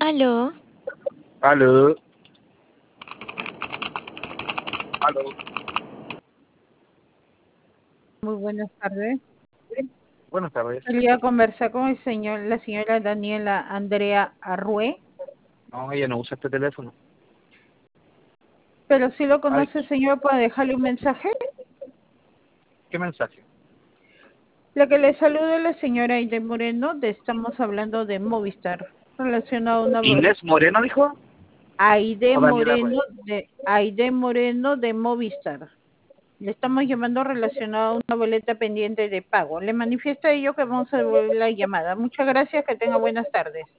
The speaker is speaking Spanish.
Aló, Aló, aló. Muy buenas tardes. Buenas tardes. Quería conversar con la señora Daniela Andrea Arrué, No, ella no usa este teléfono. pero si lo Ay, conoce, señor, ¿puede dejarle un mensaje? ¿qué mensaje? La que le saluda es la señora Aide Moreno, estamos hablando de Movistar, relacionado a una ¿Inés Moreno dijo? ¿O Daniela Rueda? Aide Moreno de Movistar. Le estamos llamando relacionado a una boleta pendiente de pago. Le manifiesto a ello que vamos a devolver la llamada. Muchas gracias, que tenga buenas tardes.